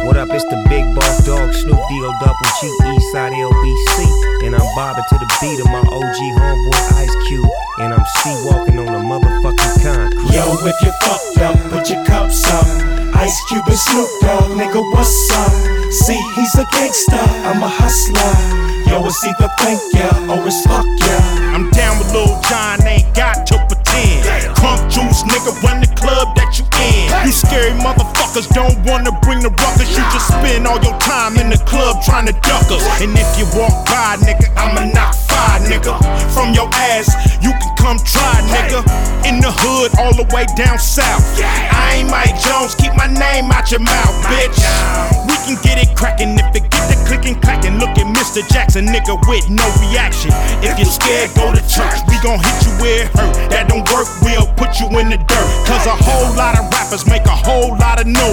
What up, it's the big boss dog, Snoop D.O. Double G, Eastside LBC. And I'm bobbing to the beat of my OG homeboy Ice Cube. And I'm C-walking on the motherfucking concrete. Yo, if you fucked up, put your cups up. Ice Cube and Snoop Dogg, nigga, what's up? See, he's a gangster, I'm a hustler. Yo, it's either thank ya or it's fuck ya. I'm down with Lil Jon, ain't got to pretend. Crump juice, nigga, run the club that you in. You scary motherfuckers don't wanna bring the ruckus. You just spend all your time in the club trying to duck us. And if you walk by, nigga, I'ma knock fire, nigga. From your ass, you can come try, nigga. In the hood, all the way down south. I ain't Mike Jones, keep my name out your mouth, bitch. We can get it crackin' if it get the clickin' clackin'. Look at Mr. Jackson, nigga, with no reaction. If you're scared, go to church. We gon' hit you where it hurt. That don't work, we'll put you in the dirt. Cause a whole lot of rappers make a whole lot of noise.